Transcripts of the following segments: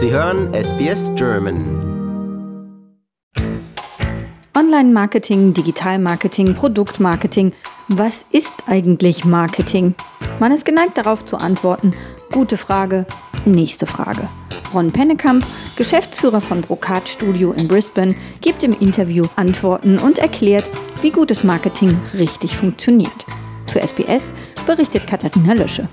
Sie hören SBS German. Online-Marketing, Digital-Marketing, Produktmarketing. Was ist eigentlich Marketing? Man ist geneigt darauf zu antworten, gute Frage, nächste Frage. Ron Pennekamp, Geschäftsführer von Brocard Studio in Brisbane, gibt im Interview Antworten und erklärt, wie gutes Marketing richtig funktioniert. Für SBS berichtet Katharina Lösche.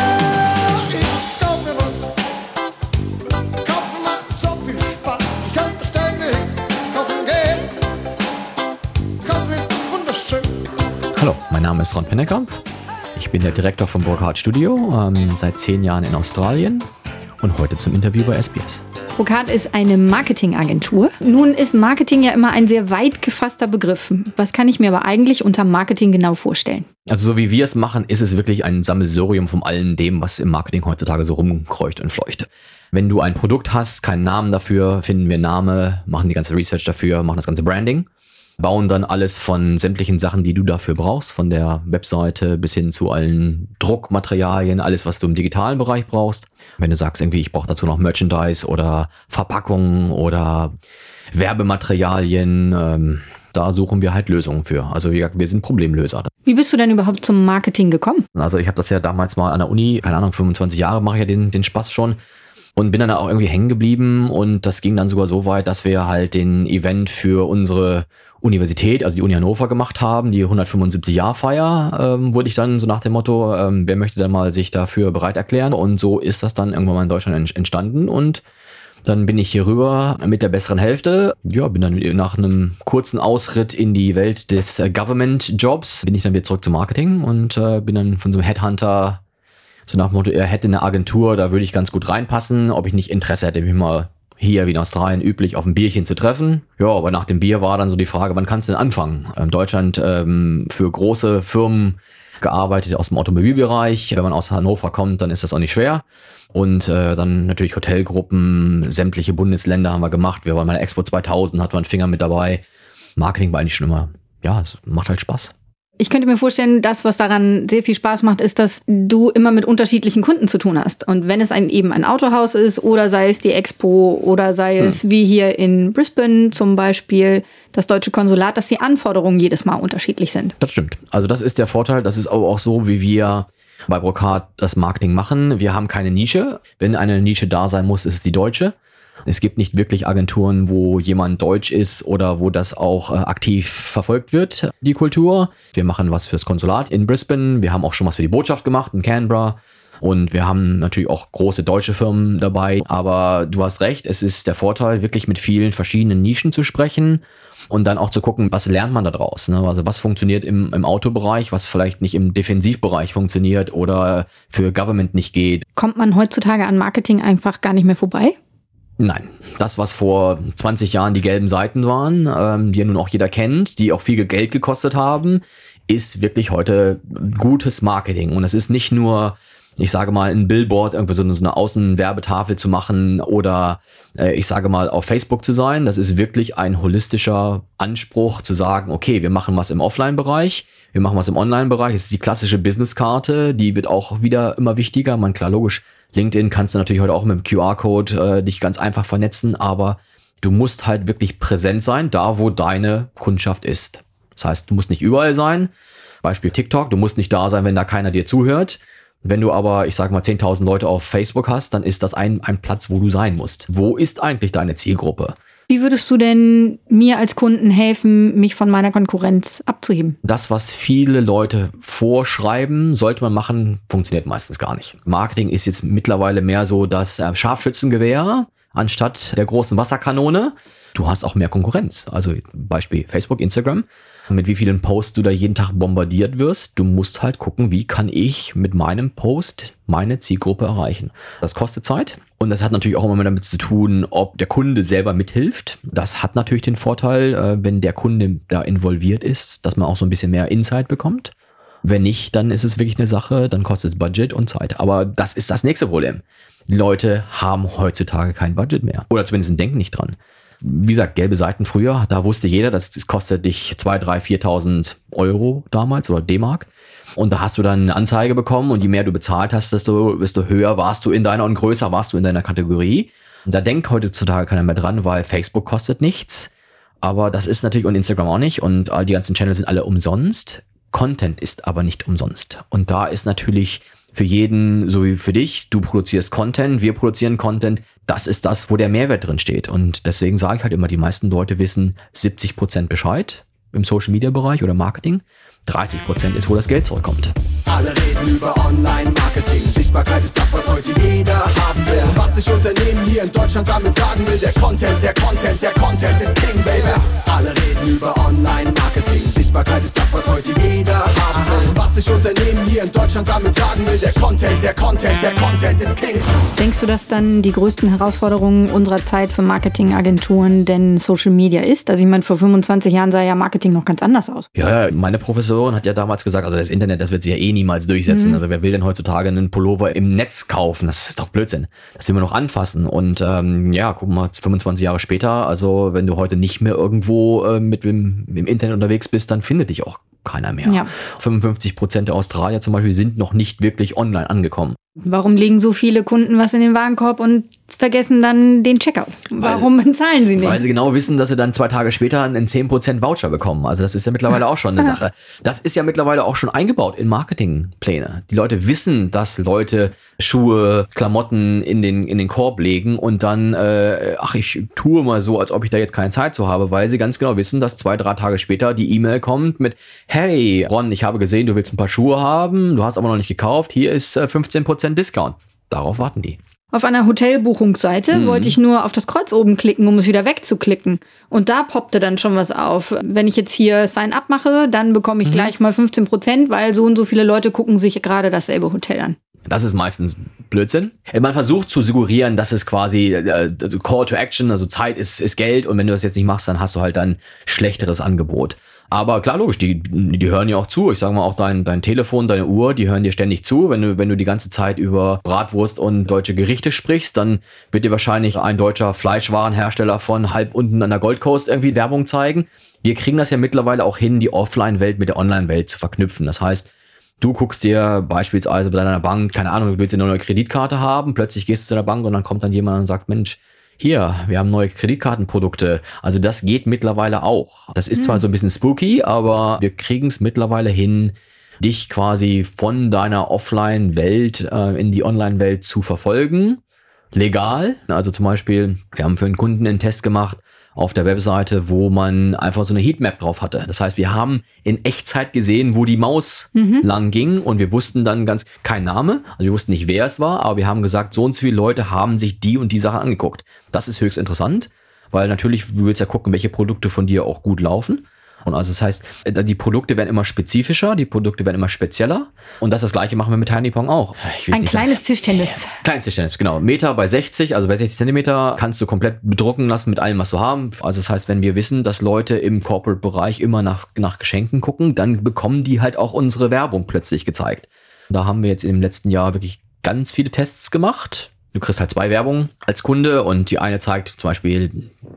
Hallo, mein Name ist Ron Pennekamp. Ich bin der Direktor von Brocard Studio, seit 10 Jahren in Australien und heute zum Interview bei SBS. Brocard ist eine Marketingagentur. Nun ist Marketing ja immer ein sehr weit gefasster Begriff. Was kann ich mir aber eigentlich unter Marketing genau vorstellen? Also so wie wir es machen, ist es wirklich ein Sammelsurium von allem dem, was im Marketing heutzutage so rumkreucht und fleucht. Wenn du ein Produkt hast, keinen Namen dafür, finden wir einen Namen, machen die ganze Research dafür, machen das ganze Branding. Bauen dann alles von sämtlichen Sachen, die du dafür brauchst, von der Webseite bis hin zu allen Druckmaterialien, alles, was du im digitalen Bereich brauchst. Wenn du sagst, irgendwie, ich brauche dazu noch Merchandise oder Verpackungen oder Werbematerialien, da suchen wir halt Lösungen für. Also wie gesagt, wir sind Problemlöser. Wie bist du denn überhaupt zum Marketing gekommen? Also ich habe das ja damals mal an der Uni, keine Ahnung, 25 Jahre mache ich ja den Spaß schon. Und bin dann auch irgendwie hängen geblieben und das ging dann sogar so weit, dass wir halt den Event für unsere Universität, also die Uni Hannover gemacht haben, die 175-Jahr-Feier, wurde ich dann so nach dem Motto, wer möchte dann mal sich dafür bereit erklären? Und so ist das dann irgendwann mal in Deutschland entstanden und dann bin ich hier rüber mit der besseren Hälfte. Ja, bin dann nach einem kurzen Ausritt in die Welt des Government-Jobs, bin ich dann wieder zurück zum Marketing und bin dann von so einem Headhunter so nach dem Motto, er hätte eine Agentur, da würde ich ganz gut reinpassen, ob ich nicht Interesse hätte, mich mal hier wie in Australien üblich auf ein Bierchen zu treffen. Ja, aber nach dem Bier war dann so die Frage, wann kannst du denn anfangen? In Deutschland für große Firmen gearbeitet aus dem Automobilbereich. Wenn man aus Hannover kommt, dann ist das auch nicht schwer. Und dann natürlich Hotelgruppen, sämtliche Bundesländer haben wir gemacht. Wir waren bei der Expo 2000, hatten wir einen Finger mit dabei. Marketing war eigentlich schon immer, ja, es macht halt Spaß. Ich könnte mir vorstellen, das, was daran sehr viel Spaß macht, ist, dass du immer mit unterschiedlichen Kunden zu tun hast. Und wenn es eben ein Autohaus ist oder sei es die Expo oder sei es wie hier in Brisbane zum Beispiel das deutsche Konsulat, dass die Anforderungen jedes Mal unterschiedlich sind. Das stimmt. Also das ist der Vorteil. Das ist aber auch so, wie wir bei Brocard das Marketing machen. Wir haben keine Nische. Wenn eine Nische da sein muss, ist es die deutsche. Es gibt nicht wirklich Agenturen, wo jemand deutsch ist oder wo das auch aktiv verfolgt wird, die Kultur. Wir machen was fürs Konsulat in Brisbane. Wir haben auch schon was für die Botschaft gemacht in Canberra. Und wir haben natürlich auch große deutsche Firmen dabei. Aber du hast recht, es ist der Vorteil, wirklich mit vielen verschiedenen Nischen zu sprechen und dann auch zu gucken, was lernt man da draus. Ne? Also was funktioniert im Autobereich, was vielleicht nicht im Defensivbereich funktioniert oder für Government nicht geht. Kommt man heutzutage an Marketing einfach gar nicht mehr vorbei? Nein, das, was vor 20 Jahren die gelben Seiten waren, die ja nun auch jeder kennt, die auch viel Geld gekostet haben, ist wirklich heute gutes Marketing. Und es ist nicht nur, ich sage mal, ein Billboard, irgendwie so eine Außenwerbetafel zu machen oder ich sage mal auf Facebook zu sein. Das ist wirklich ein holistischer Anspruch zu sagen, okay, wir machen was im Offline-Bereich, wir machen was im Online-Bereich. Es ist die klassische Businesskarte, die wird auch wieder immer wichtiger. Man, klar, logisch, LinkedIn kannst du natürlich heute auch mit dem QR-Code dich ganz einfach vernetzen, aber du musst halt wirklich präsent sein, da wo deine Kundschaft ist. Das heißt, du musst nicht überall sein. Beispiel TikTok, du musst nicht da sein, wenn da keiner dir zuhört. Wenn du aber, ich sage mal, 10.000 Leute auf Facebook hast, dann ist das ein Platz, wo du sein musst. Wo ist eigentlich deine Zielgruppe? Wie würdest du denn mir als Kunden helfen, mich von meiner Konkurrenz abzuheben? Das, was viele Leute vorschreiben, sollte man machen, funktioniert meistens gar nicht. Marketing ist jetzt mittlerweile mehr so das Scharfschützengewehr anstatt der großen Wasserkanone. Du hast auch mehr Konkurrenz. Also Beispiel Facebook, Instagram. Mit wie vielen Posts du da jeden Tag bombardiert wirst. Du musst halt gucken, wie kann ich mit meinem Post meine Zielgruppe erreichen. Das kostet Zeit und das hat natürlich auch immer damit zu tun, ob der Kunde selber mithilft. Das hat natürlich den Vorteil, wenn der Kunde da involviert ist, dass man auch so ein bisschen mehr Insight bekommt. Wenn nicht, dann ist es wirklich eine Sache, dann kostet es Budget und Zeit. Aber das ist das nächste Problem. Die Leute haben heutzutage kein Budget mehr. Oder zumindest denken nicht dran. Wie gesagt, gelbe Seiten früher, da wusste jeder, das kostet dich 2.000, 3.000, 4.000 Euro damals oder D-Mark. Und da hast du dann eine Anzeige bekommen und je mehr du bezahlt hast, desto höher warst du in deiner und größer warst du in deiner Kategorie. Da denkt heutzutage keiner mehr dran, weil Facebook kostet nichts. Aber das ist natürlich, und Instagram auch nicht, und die ganzen Channels sind alle umsonst. Content ist aber nicht umsonst. Und da ist natürlich für jeden, so wie für dich, du produzierst Content, wir produzieren Content, das ist das, wo der Mehrwert drin steht. Und deswegen sage ich halt immer, die meisten Leute wissen 70% Bescheid im Social-Media-Bereich oder Marketing. 30% ist, wo das Geld zurückkommt. Alle reden über Online-Marketing. Sichtbarkeit ist das, was heute jeder haben will. Und was sich Unternehmen hier in Deutschland damit sagen will, der Content ist King, baby. Alle reden über Online-Marketing. Sichtbarkeit ist das, was heute jeder haben will. Und was sich Unternehmen hier in Deutschland damit sagen will, der Content ist King. Denkst du, dass dann die größten Herausforderungen unserer Zeit für Marketingagenturen denn Social Media ist? Also ich meine, vor 25 Jahren sah ja Marketing noch ganz anders aus. Ja, meine Professorin hat ja damals gesagt, also das Internet, das wird sich ja eh niemals durchsetzen. Also wer will denn heutzutage einen Pullover im Netz kaufen? Das ist doch Blödsinn. Das will man noch anfassen. Und guck mal, 25 Jahre später, also wenn du heute nicht mehr irgendwo im Internet unterwegs bist, dann findet dich auch keiner mehr. Ja. 55% der Australier zum Beispiel sind noch nicht wirklich online angekommen. Warum legen so viele Kunden was in den Warenkorb und vergessen dann den Checkout? Warum bezahlen sie nicht? Weil sie genau wissen, dass sie dann 2 Tage später einen 10% Voucher bekommen. Also das ist ja mittlerweile auch schon eine Sache. Das ist ja mittlerweile auch schon eingebaut in Marketingpläne. Die Leute wissen, dass Leute Schuhe, Klamotten in den Korb legen und dann, ich tue mal so, als ob ich da jetzt keine Zeit zu habe, weil sie ganz genau wissen, dass 2-3 Tage später die E-Mail kommt mit: Hey Ron, ich habe gesehen, du willst ein paar Schuhe haben, du hast aber noch nicht gekauft, hier ist 15% Discount. Darauf warten die. Auf einer Hotelbuchungsseite wollte ich nur auf das Kreuz oben klicken, um es wieder wegzuklicken. Und da poppte dann schon was auf. Wenn ich jetzt hier Sign-up mache, dann bekomme ich gleich mal 15%, weil so und so viele Leute gucken sich gerade dasselbe Hotel an. Das ist meistens Blödsinn. Man versucht zu suggerieren, dass es quasi Call to Action, also Zeit ist Geld, und wenn du das jetzt nicht machst, dann hast du halt ein schlechteres Angebot. Aber klar, logisch, die hören ja auch zu. Ich sage mal, auch dein Telefon, deine Uhr, die hören dir ständig zu. Wenn du die ganze Zeit über Bratwurst und deutsche Gerichte sprichst, dann wird dir wahrscheinlich ein deutscher Fleischwarenhersteller von halb unten an der Gold Coast irgendwie Werbung zeigen. Wir kriegen das ja mittlerweile auch hin, die Offline-Welt mit der Online-Welt zu verknüpfen. Das heißt, du guckst dir beispielsweise bei deiner Bank, keine Ahnung, du willst eine neue Kreditkarte haben, plötzlich gehst du zu der Bank und dann kommt dann jemand und sagt: Mensch, hier, wir haben neue Kreditkartenprodukte. Also das geht mittlerweile auch. Das ist zwar so ein bisschen spooky, aber wir kriegen es mittlerweile hin, dich quasi von deiner Offline-Welt in die Online-Welt zu verfolgen. Legal. Also zum Beispiel, wir haben für einen Kunden einen Test gemacht auf der Webseite, wo man einfach so eine Heatmap drauf hatte. Das heißt, wir haben in Echtzeit gesehen, wo die Maus lang ging, und wir wussten dann kein Name, also wir wussten nicht, wer es war, aber wir haben gesagt, so und so viele Leute haben sich die und die Sache angeguckt. Das ist höchst interessant, weil natürlich, du willst ja gucken, welche Produkte von dir auch gut laufen. Und also das heißt, die Produkte werden immer spezifischer, die Produkte werden immer spezieller. Und das Gleiche machen wir mit Tiny Pong auch. Ein kleines Tischtennis. Kleines Tischtennis, genau. Meter bei 60, also bei 60 Zentimeter kannst du komplett bedrucken lassen mit allem, was du haben. Also das heißt, wenn wir wissen, dass Leute im Corporate-Bereich immer nach Geschenken gucken, dann bekommen die halt auch unsere Werbung plötzlich gezeigt. Da haben wir jetzt im letzten Jahr wirklich ganz viele Tests gemacht. Du kriegst halt 2 Werbungen als Kunde, und die eine zeigt zum Beispiel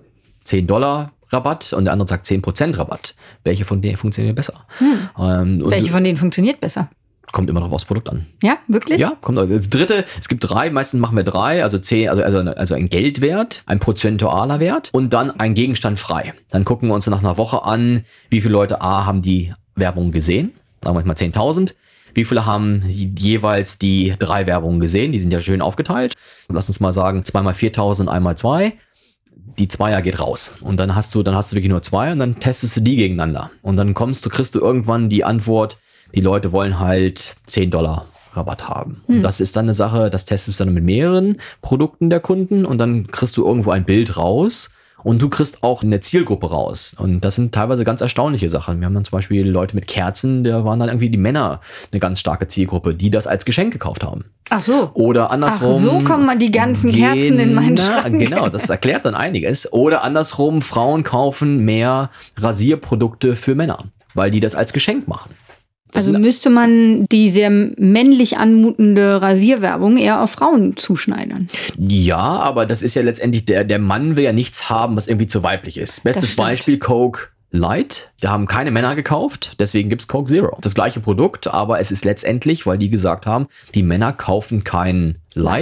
$10 Rabatt und der andere sagt 10% Rabatt. Welche von denen funktioniert besser? Welche von denen funktioniert besser? Kommt immer noch aufs Produkt an. Ja, wirklich? Ja, kommt. Das dritte, es gibt 3, meistens machen wir 3, also 10, also ein Geldwert, ein prozentualer Wert und dann ein Gegenstand frei. Dann gucken wir uns nach einer Woche an, wie viele Leute haben die Werbung gesehen. Sagen wir mal 10.000. Wie viele haben jeweils die 3 Werbungen gesehen? Die sind ja schön aufgeteilt. Lass uns mal sagen, 2 mal 4.000, 1 mal 2. Die Zweier geht raus. Und dann hast du wirklich nur 2 und dann testest du die gegeneinander. Und dann kriegst du irgendwann die Antwort, die Leute wollen halt $10 Rabatt haben. Und das ist dann eine Sache, das testest du dann mit mehreren Produkten der Kunden und dann kriegst du irgendwo ein Bild raus. Und du kriegst auch eine Zielgruppe raus. Und das sind teilweise ganz erstaunliche Sachen. Wir haben dann zum Beispiel Leute mit Kerzen, da waren dann irgendwie die Männer eine ganz starke Zielgruppe, die das als Geschenk gekauft haben. Ach so. Oder andersrum. Ach so kommen mal die ganzen Kerzen in meinen Schrank. Genau, das erklärt dann einiges. Oder andersrum, Frauen kaufen mehr Rasierprodukte für Männer, weil die das als Geschenk machen. Also müsste man die sehr männlich anmutende Rasierwerbung eher auf Frauen zuschneidern. Ja, aber das ist ja letztendlich, der Mann will ja nichts haben, was irgendwie zu weiblich ist. Bestes Beispiel, Coke Light. Da haben keine Männer gekauft, deswegen gibt's Coke Zero. Das gleiche Produkt, aber es ist letztendlich, weil die gesagt haben, die Männer kaufen kein Light,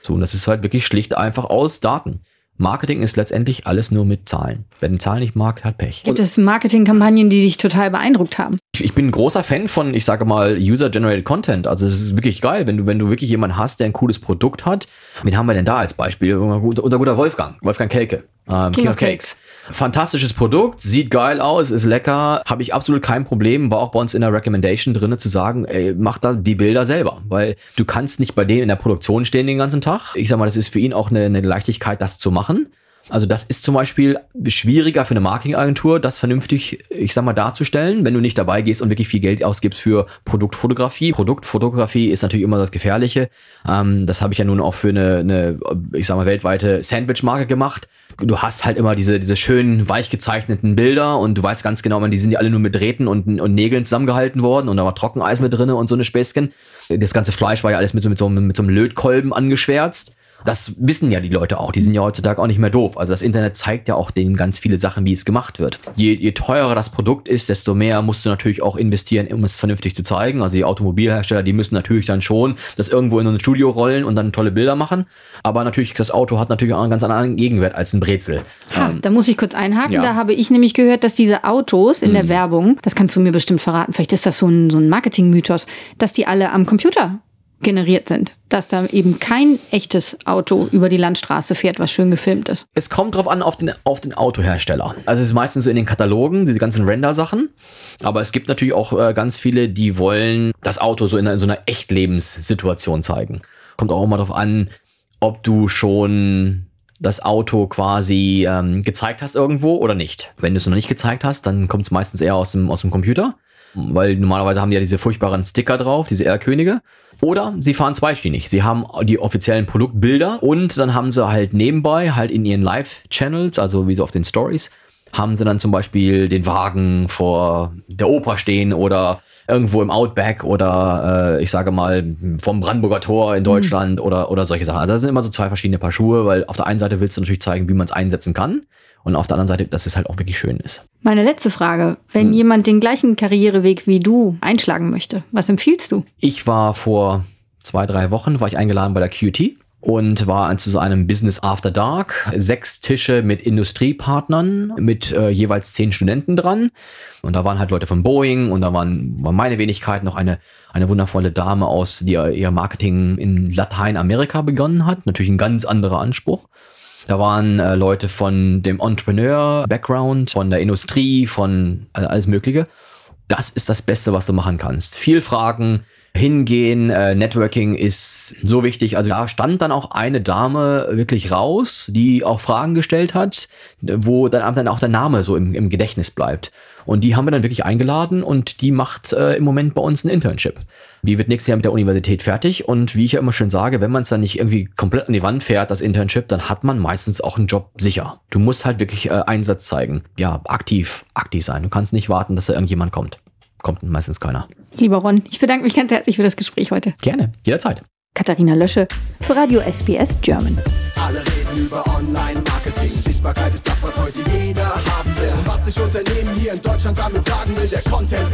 So, und das ist halt wirklich schlicht einfach aus Daten. Marketing ist letztendlich alles nur mit Zahlen. Wer den Zahlen nicht mag, hat Pech. Gibt es Marketingkampagnen, die dich total beeindruckt haben? Ich bin ein großer Fan von, ich sage mal, User-Generated Content. Also es ist wirklich geil, wenn du wirklich jemanden hast, der ein cooles Produkt hat. Wen haben wir denn da als Beispiel? Unser guter Wolfgang Kelke. King of Cakes. Fantastisches Produkt, sieht geil aus, ist lecker, habe ich absolut kein Problem, war auch bei uns in der Recommendation drin zu sagen, ey, mach da die Bilder selber, weil du kannst nicht bei denen in der Produktion stehen den ganzen Tag. Ich sag mal, das ist für ihn auch eine Leichtigkeit, das zu machen. Also das ist zum Beispiel schwieriger für eine Marketingagentur, das vernünftig, ich sag mal, darzustellen, wenn du nicht dabei gehst und wirklich viel Geld ausgibst für Produktfotografie. Produktfotografie ist natürlich immer das Gefährliche. Das habe ich ja nun auch für eine, ich sag mal, weltweite Sandwich-Marke gemacht. Du hast halt immer diese schönen, weich gezeichneten Bilder und du weißt ganz genau, die sind ja alle nur mit Drähten und Nägeln zusammengehalten worden und da war Trockeneis mit drin und so eine Späßchen. Das ganze Fleisch war ja alles mit so einem Lötkolben angeschwärzt. Das wissen ja die Leute auch. Die sind ja heutzutage auch nicht mehr doof. Also das Internet zeigt ja auch denen ganz viele Sachen, wie es gemacht wird. Je teurer das Produkt ist, desto mehr musst du natürlich auch investieren, um es vernünftig zu zeigen. Also die Automobilhersteller, die müssen natürlich dann schon das irgendwo in ein Studio rollen und dann tolle Bilder machen. Aber natürlich, das Auto hat natürlich auch einen ganz anderen Gegenwert als ein Brezel. Da muss ich kurz einhaken. Ja. Da habe ich nämlich gehört, dass diese Autos in der Werbung, das kannst du mir bestimmt verraten, vielleicht ist das so ein Marketing-Mythos, dass die alle am Computer generiert sind. Dass da eben kein echtes Auto über die Landstraße fährt, was schön gefilmt ist. Es kommt drauf an, auf den Autohersteller. Also es ist meistens so in den Katalogen, diese ganzen Render-Sachen. Aber es gibt natürlich auch ganz viele, die wollen das Auto so in so einer Echtlebenssituation zeigen. Kommt auch immer drauf an, ob du schon das Auto quasi gezeigt hast irgendwo oder nicht. Wenn du es noch nicht gezeigt hast, dann kommt es meistens eher aus dem Computer. Weil normalerweise haben die ja diese furchtbaren Sticker drauf, diese R-Könige. Oder sie fahren zweischienig. Sie haben die offiziellen Produktbilder und dann haben sie halt nebenbei, halt in ihren Live-Channels, also wie so auf den Stories, haben sie dann zum Beispiel den Wagen vor der Oper stehen oder irgendwo im Outback oder ich sage mal vom Brandenburger Tor in Deutschland oder solche Sachen. Also das sind immer so zwei verschiedene Paar Schuhe, weil auf der einen Seite willst du natürlich zeigen, wie man es einsetzen kann. Und auf der anderen Seite, dass es halt auch wirklich schön ist. Meine letzte Frage. Wenn jemand den gleichen Karriereweg wie du einschlagen möchte, was empfiehlst du? Ich war vor 2-3 Wochen, war ich eingeladen bei der QT und war zu so einem Business After Dark. 6 Tische mit Industriepartnern, mit jeweils 10 Studenten dran. Und da waren halt Leute von Boeing und da war meine Wenigkeit noch eine wundervolle Dame aus, die ihr Marketing in Lateinamerika begonnen hat. Natürlich ein ganz anderer Anspruch. Da waren Leute von dem Entrepreneur-Background, von der Industrie, von alles Mögliche. Das ist das Beste, was du machen kannst. Viel fragen, hingehen, Networking ist so wichtig. Also da stand dann auch eine Dame wirklich raus, die auch Fragen gestellt hat, wo dann auch der Name so im Gedächtnis bleibt. Und die haben wir dann wirklich eingeladen und die macht im Moment bei uns ein Internship. Die wird nächstes Jahr mit der Universität fertig und wie ich ja immer schön sage, wenn man es dann nicht irgendwie komplett an die Wand fährt, das Internship, dann hat man meistens auch einen Job sicher. Du musst halt wirklich Einsatz zeigen. Ja, aktiv sein. Du kannst nicht warten, dass da irgendjemand kommt. Kommt meistens keiner. Lieber Ron, ich bedanke mich ganz herzlich für das Gespräch heute. Gerne, jederzeit. Katharina Lösche für Radio SBS German. Alle reden über Online-Marketing. Sichtbarkeit ist das, was heute jeder haben will. Und was sich Unternehmen hier in Deutschland damit sagen will, der Content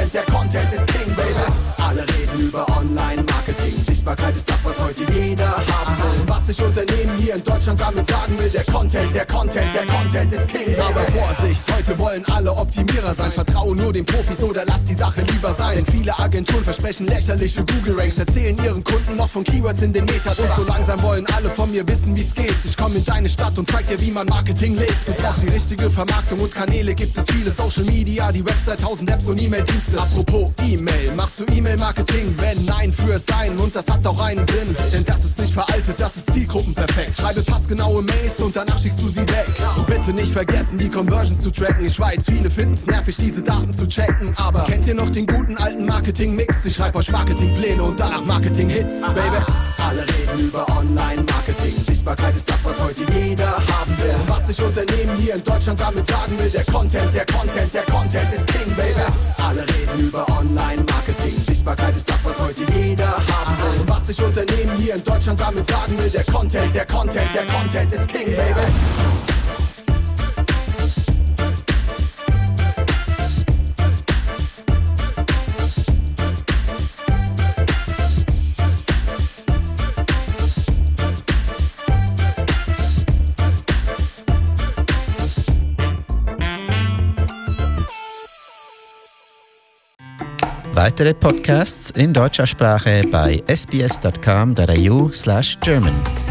ist King, Baby. Alle reden über Online-Marketing. Sichtbarkeit ist das, was heute jeder haben will. Und was sich Unternehmen hier in Deutschland damit sagen will, der Content ist King, Baby. Aber Vorsicht, heute wollen alle Optimierer sein. Vertraue nur den Profis oder lass die Sache lieber sein. Denn viele Agenturen versprechen lächerliche Google-Ranks, erzählen ihren Kunden noch von Keywords in den Metatext. So langsam wollen alle von mir wissen, wie's geht. Ich komme in deine Stadt und zeig dir, wie man Marketing lebt. Du brauchst die richtige Vermarktung und Kanäle, gibt es viele. Social Media, die Website, 1000 Apps und E-Mail-Dienste. Apropos E-Mail, machst du E-Mail-Marketing? Wenn nein, für sein und das hat auch einen Sinn. Denn das ist nicht veraltet, das ist zielgruppenperfekt. Schreibe passgenaue Mails und danach schickst du sie weg. Und bitte nicht vergessen, die Conversions zu tracken. Ich weiß, viele finden's nervig, diese Daten zu checken. Aber kennt ihr noch den guten alten Marketing-Mix? Ich schreibe euch Marketingpläne und danach Marketing-Hits, Baby. Alle reden über Online-Marketing. Sichtbarkeit ist das, was heute jeder haben will. Und was sich Unternehmen hier in Deutschland damit sagen will, der Content ist King, Baby. Alle reden über Online-Marketing. Sichtbarkeit ist das, was heute jeder haben will. Und was sich Unternehmen hier in Deutschland damit sagen will, der Content ist King, Baby. Weitere Podcasts in deutscher Sprache bei sbs.com.au/German.